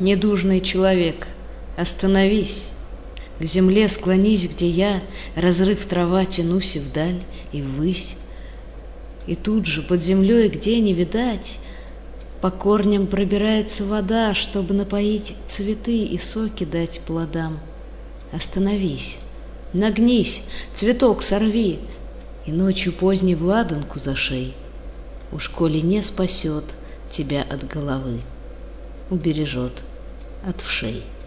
Недужный человек, остановись, к земле склонись, где я, разрыв трава, тянусь и вдаль, и ввысь. И тут же под землей, где не видать, по корням пробирается вода, чтобы напоить цветы и соки дать плодам. Остановись, нагнись, цветок сорви, и ночью поздней в ладанку зашей. Уж коли не спасет тебя от головы, убережет от вшей.